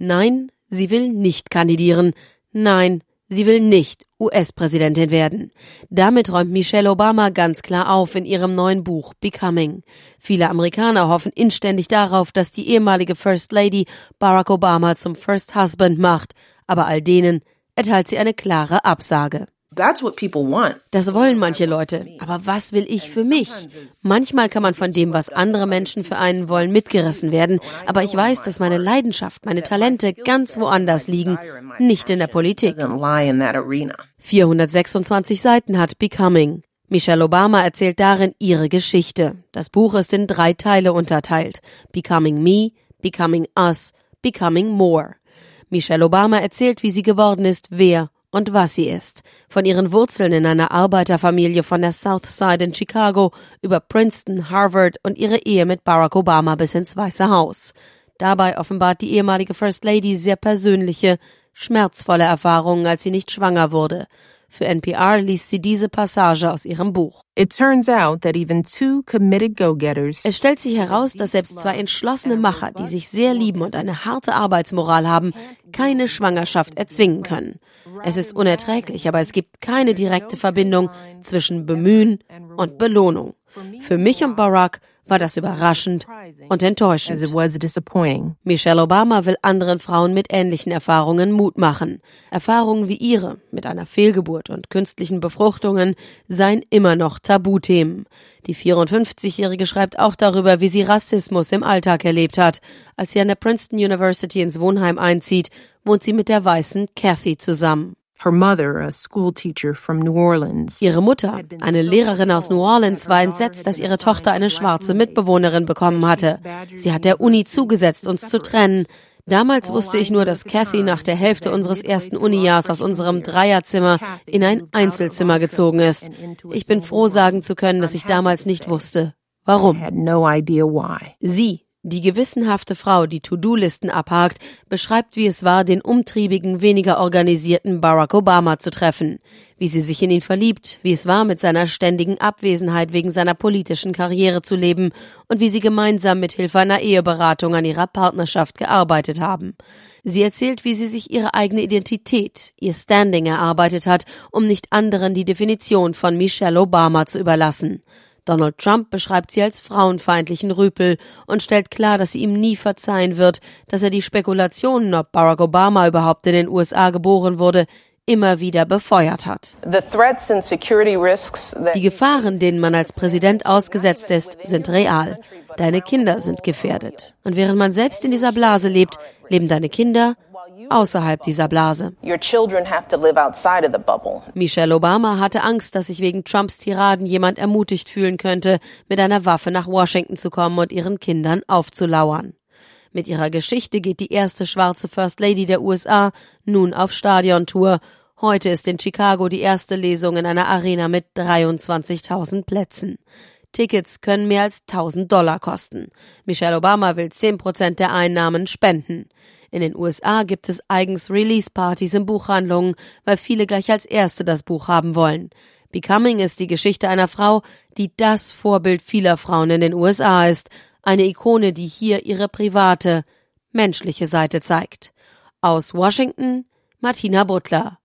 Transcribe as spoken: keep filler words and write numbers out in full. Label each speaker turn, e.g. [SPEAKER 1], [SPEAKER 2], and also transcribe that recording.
[SPEAKER 1] Nein, sie will nicht kandidieren. Nein, sie will nicht U S-Präsidentin werden. Damit räumt Michelle Obama ganz klar auf in ihrem neuen Buch Becoming. Viele Amerikaner hoffen inständig darauf, dass die ehemalige First Lady Barack Obama zum First Husband macht. Aber all denen erteilt sie eine klare Absage.
[SPEAKER 2] That's what people want.
[SPEAKER 1] Das wollen manche Leute. Aber was will ich für mich? Manchmal kann man von dem, was andere Menschen für einen wollen, mitgerissen werden. Aber ich weiß, dass meine Leidenschaft, meine Talente ganz woanders liegen, nicht in der Politik. vierhundertsechsundzwanzig Seiten hat Becoming. Michelle Obama erzählt darin ihre Geschichte. Das Buch ist in drei Teile unterteilt. Becoming Me, Becoming Us, Becoming More. Michelle Obama erzählt, wie sie geworden ist, wer und was sie ist. Von ihren Wurzeln in einer Arbeiterfamilie von der South Side in Chicago über Princeton, Harvard und ihre Ehe mit Barack Obama bis ins Weiße Haus. Dabei offenbart die ehemalige First Lady sehr persönliche, schmerzvolle Erfahrungen, als sie nicht schwanger wurde. Für N P R liest sie diese Passage aus ihrem Buch.
[SPEAKER 2] It turns out that even two committed go-getters.
[SPEAKER 1] Es stellt sich heraus, dass selbst zwei entschlossene Macher, die sich sehr lieben und eine harte Arbeitsmoral haben, keine Schwangerschaft erzwingen können. Es ist unerträglich, aber es gibt keine direkte Verbindung zwischen Bemühen und Belohnung. Für mich und Barack war das überraschend und enttäuschend. Michelle Obama will anderen Frauen mit ähnlichen Erfahrungen Mut machen. Erfahrungen wie ihre, mit einer Fehlgeburt und künstlichen Befruchtungen, seien immer noch Tabuthemen. Die vierundfünfzigjährige schreibt auch darüber, wie sie Rassismus im Alltag erlebt hat. Als sie an der Princeton University ins Wohnheim einzieht, wohnt sie mit der weißen Kathy zusammen.
[SPEAKER 2] Her mother, a school teacher from New Orleans.
[SPEAKER 1] Ihre Mutter, eine Lehrerin aus New Orleans, war entsetzt, dass ihre Tochter eine schwarze Mitbewohnerin bekommen hatte. Sie hat der Uni zugesetzt, uns zu trennen. Damals wusste ich nur, dass Kathy nach der Hälfte unseres ersten Unijahrs aus unserem Dreierzimmer in ein Einzelzimmer gezogen ist. Ich bin froh, sagen zu können, dass ich damals nicht wusste, warum. Sie, die gewissenhafte Frau, die To-Do-Listen abhakt, beschreibt, wie es war, den umtriebigen, weniger organisierten Barack Obama zu treffen, wie sie sich in ihn verliebt, wie es war, mit seiner ständigen Abwesenheit wegen seiner politischen Karriere zu leben und wie sie gemeinsam mit Hilfe einer Eheberatung an ihrer Partnerschaft gearbeitet haben. Sie erzählt, wie sie sich ihre eigene Identität, ihr Standing erarbeitet hat, um nicht anderen die Definition von Michelle Obama zu überlassen. Donald Trump beschreibt sie als frauenfeindlichen Rüpel und stellt klar, dass sie ihm nie verzeihen wird, dass er die Spekulationen, ob Barack Obama überhaupt in den U S A geboren wurde, immer wieder befeuert hat. Die Gefahren, denen man als Präsident ausgesetzt ist, sind real. Deine Kinder sind gefährdet. Und während man selbst in dieser Blase lebt, leben deine Kinder außerhalb dieser Blase. Michelle Obama hatte Angst, dass sich wegen Trumps Tiraden jemand ermutigt fühlen könnte, mit einer Waffe nach Washington zu kommen und ihren Kindern aufzulauern. Mit ihrer Geschichte geht die erste schwarze First Lady der U S A nun auf Stadiontour. Heute ist in Chicago die erste Lesung in einer Arena mit dreiundzwanzigtausend Plätzen. Tickets können mehr als tausend Dollar kosten. Michelle Obama will zehn Prozent der Einnahmen spenden. In den U S A gibt es eigens Release-Partys in Buchhandlungen, weil viele gleich als Erste das Buch haben wollen. Becoming ist die Geschichte einer Frau, die das Vorbild vieler Frauen in den U S A ist. Eine Ikone, die hier ihre private, menschliche Seite zeigt. Aus Washington, Martina Butler,